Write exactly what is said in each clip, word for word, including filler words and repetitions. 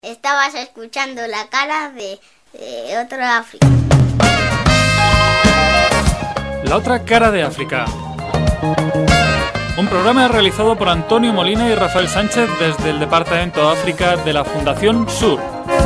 Estabas escuchando La Cara de, de Otra África. La Otra Cara de África. Un programa realizado por Antonio Molina y Rafael Sánchez desde el Departamento de África de la Fundación Sur.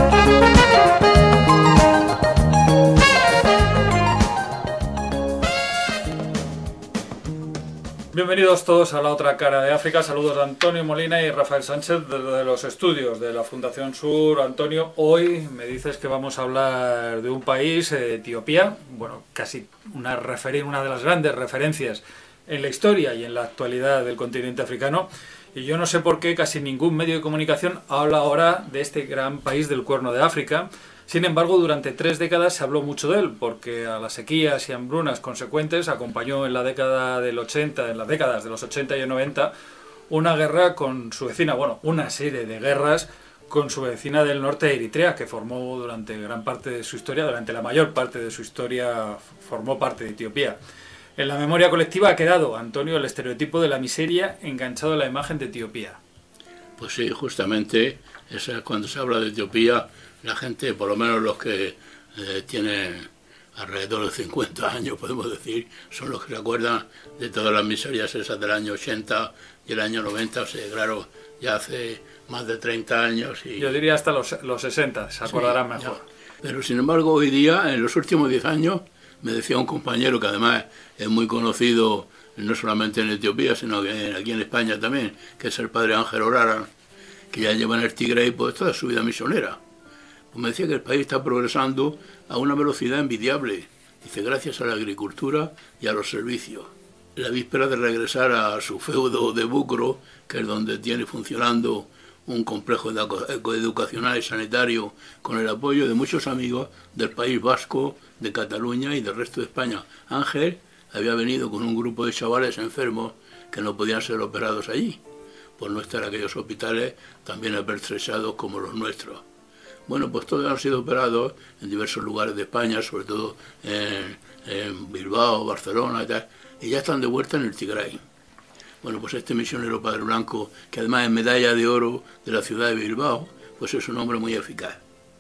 Bienvenidos todos a La Otra Cara de África. Saludos de Antonio Molina y Rafael Sánchez desde los estudios de la Fundación Sur. Antonio, hoy me dices que vamos a hablar de un país, Etiopía, bueno, casi una, referen- una de las grandes referencias en la historia y en la actualidad del continente africano. Y yo no sé por qué casi ningún medio de comunicación habla ahora de este gran país del Cuerno de África. Sin embargo, durante tres décadas se habló mucho de él, porque a las sequías y hambrunas consecuentes acompañó en la década del ochenta, en las décadas de los ochenta y noventa, una guerra con su vecina, bueno, una serie de guerras con su vecina del norte de Eritrea, que formó durante gran parte de su historia, durante la mayor parte de su historia, formó parte de Etiopía. En la memoria colectiva ha quedado, Antonio, el estereotipo de la miseria enganchado a la imagen de Etiopía. Pues sí, justamente, esa, cuando se habla de Etiopía, la gente, por lo menos los que eh, tienen alrededor de cincuenta años, podemos decir, son los que se acuerdan de todas las miserias esas del año ochenta y el año noventa, o sea, claro, ya hace más de treinta años. Y yo diría hasta los, los sesenta, se acordarán sí, mejor. Ya. Pero sin embargo, hoy día, en los últimos diez años, me decía un compañero que además es muy conocido, no solamente en Etiopía, sino que aquí en España también, que es el padre Ángel Orara, que ya lleva en el Tigray pues toda su vida misionera. Pues me decía que el país está progresando a una velocidad envidiable, dice, gracias a la agricultura y a los servicios. La víspera de regresar a su feudo de Bucro, que es donde tiene funcionando un complejo educacional y sanitario con el apoyo de muchos amigos del País Vasco, de Cataluña y del resto de España. Ángel había venido con un grupo de chavales enfermos que no podían ser operados allí, por no estar aquellos hospitales también apertrechados como los nuestros. Bueno, pues todos han sido operados en diversos lugares de España, sobre todo en, en Bilbao, Barcelona y tal, y ya están de vuelta en el Tigray. Bueno, pues este misionero Padre Blanco, que además es medalla de oro de la ciudad de Bilbao, pues es un hombre muy eficaz.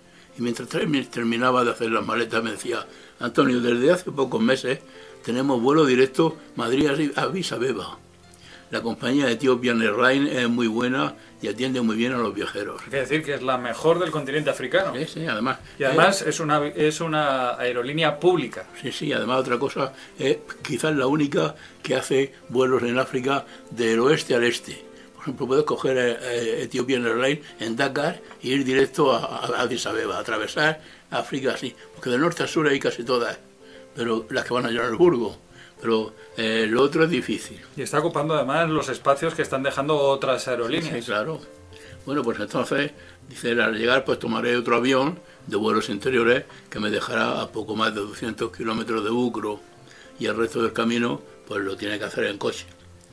Y mientras terminaba de hacer las maletas me decía, Antonio, desde hace pocos meses tenemos vuelo directo Madrid a Addis Abeba. La compañía de Ethiopian Airlines es muy buena y atiende muy bien a los viajeros. Hay que decir que es la mejor del continente africano. Sí, sí, además. Y además es una, es una aerolínea pública. Sí, sí, además otra cosa, es quizás la única que hace vuelos en África del oeste al este. Por ejemplo, puedes coger eh, Ethiopian Airlines en Dakar e ir directo a, a Addis Abeba, atravesar África así. Porque de norte a sur hay casi todas, pero las que van a Johannesburgo. Pero eh, lo otro es difícil. Y está ocupando además los espacios que están dejando otras aerolíneas. Sí, sí, claro. Bueno, pues entonces, dice, al llegar pues tomaré otro avión de vuelos interiores que me dejará a poco más de doscientos kilómetros de Bucro y el resto del camino pues lo tiene que hacer en coche.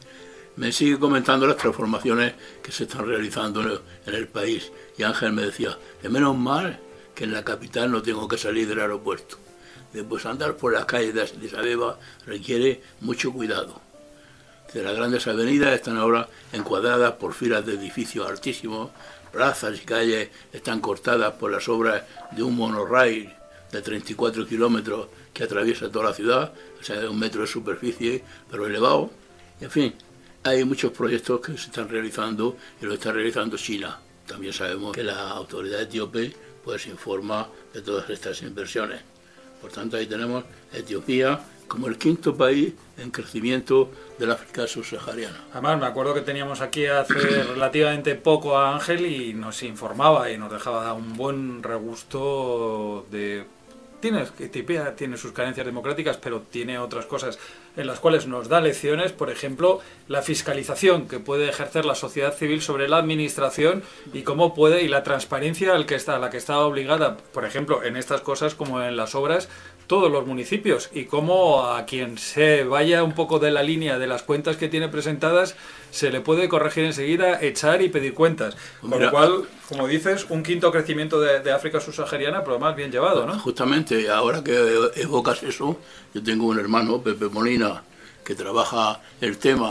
Me sigue comentando las transformaciones que se están realizando en el, en el país y Ángel me decía, es menos mal que en la capital no tengo que salir del aeropuerto. Pues andar por las calles de Addis Abeba requiere mucho cuidado. Las grandes avenidas están ahora encuadradas por filas de edificios altísimos, plazas y calles están cortadas por las obras de un monorail de treinta y cuatro kilómetros que atraviesa toda la ciudad, o sea, de un metro de superficie, pero elevado. En fin, hay muchos proyectos que se están realizando y lo está realizando China. También sabemos que la autoridad etíope pues informa de todas estas inversiones. Por tanto, ahí tenemos Etiopía como el quinto país en crecimiento del África subsahariana. Además, me acuerdo que teníamos aquí hace relativamente poco a Ángel y nos informaba y nos dejaba un buen regusto de... Tiene, Etiopía tiene sus carencias democráticas, pero tiene otras cosas en las cuales nos da lecciones, por ejemplo, la fiscalización que puede ejercer la sociedad civil sobre la administración y cómo puede, y la transparencia al que está, a la que está obligada, por ejemplo, en estas cosas como en las obras, todos los municipios, y cómo a quien se vaya un poco de la línea de las cuentas que tiene presentadas se le puede corregir enseguida, echar y pedir cuentas. Con Mira, lo cual, como dices, un quinto crecimiento de, de África subsahariana, pero más bien llevado, ¿no? Justamente, ahora que evocas eso, yo tengo un hermano, Pepe Molina, que trabaja el tema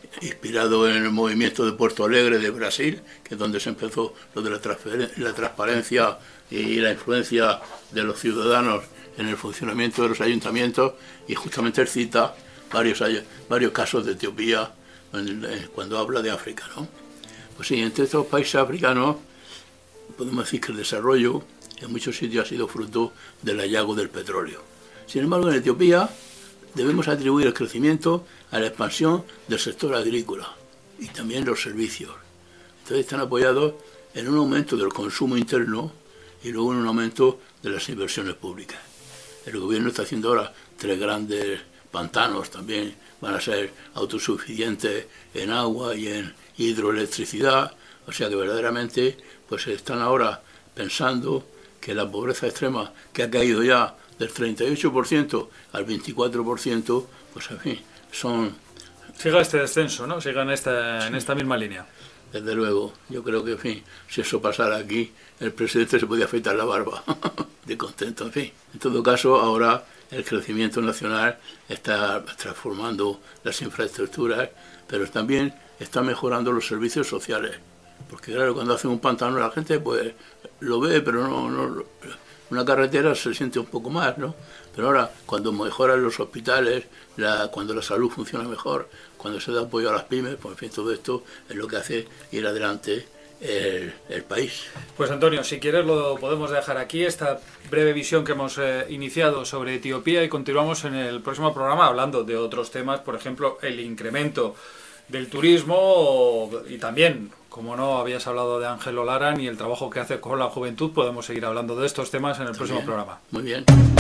inspirado en el movimiento de Porto Alegre de Brasil, que es donde se empezó lo de la, la transparencia y la influencia de los ciudadanos en el funcionamiento de los ayuntamientos, y justamente él cita varios, varios casos de Etiopía cuando habla de África, ¿no? Pues sí, entre estos países africanos podemos decir que el desarrollo en muchos sitios ha sido fruto del hallazgo del petróleo. Sin embargo, en Etiopía debemos atribuir el crecimiento a la expansión del sector agrícola y también los servicios. Entonces están apoyados en un aumento del consumo interno y luego en un aumento de las inversiones públicas. El gobierno está haciendo ahora tres grandes pantanos, también van a ser autosuficientes en agua y en hidroelectricidad, o sea que verdaderamente pues están ahora pensando que la pobreza extrema, que ha caído ya del treinta y ocho por ciento al veinticuatro por ciento, pues en fin, son... Siga este descenso, ¿no? Siga en esta, sí. en esta misma línea. Desde luego, yo creo que, en fin, si eso pasara aquí, el presidente se podía afeitar la barba de contento, en fin. En todo caso, ahora el crecimiento nacional está transformando las infraestructuras, pero también está mejorando los servicios sociales. Porque claro, cuando hacen un pantano la gente pues lo ve, pero no, no una carretera se siente un poco más, ¿no? Pero ahora, cuando mejoran los hospitales, la, cuando la salud funciona mejor, cuando se da apoyo a las pymes, pues en fin, todo esto es lo que hace ir adelante el, el país. Pues Antonio, si quieres lo podemos dejar aquí, esta breve visión que hemos eh, iniciado sobre Etiopía, y continuamos en el próximo programa hablando de otros temas, por ejemplo, el incremento del turismo y también, como no habías hablado de Ángelo Lara y el trabajo que hace con la juventud, podemos seguir hablando de estos temas en el próximo programa. Muy bien.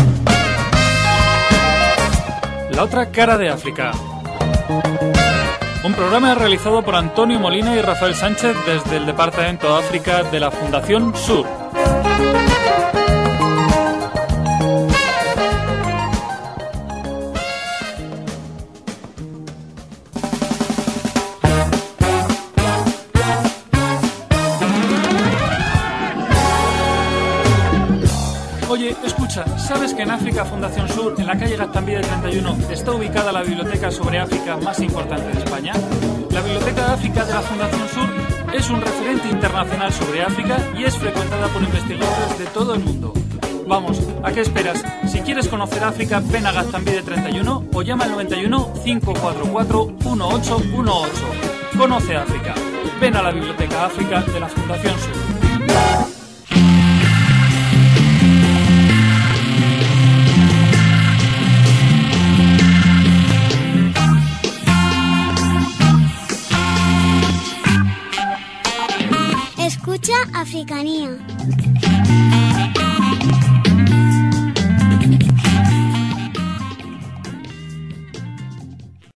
La otra cara de África. Un programa realizado por Antonio Molina y Rafael Sánchez desde el Departamento de África de la Fundación Sur. Oye, escucha, ¿sabes que en África Fundación Sur, en la calle Gaztambide treinta y uno, está ubicada la biblioteca sobre África más importante de España? La Biblioteca de África de la Fundación Sur es un referente internacional sobre África y es frecuentada por investigadores de todo el mundo. Vamos, ¿a qué esperas? Si quieres conocer África, ven a Gaztambide treinta y uno o llama al noventa y uno, cinco cuatro cuatro, uno ocho uno ocho. Conoce África. Ven a la Biblioteca África de la Fundación Sur. Escucha Africanía.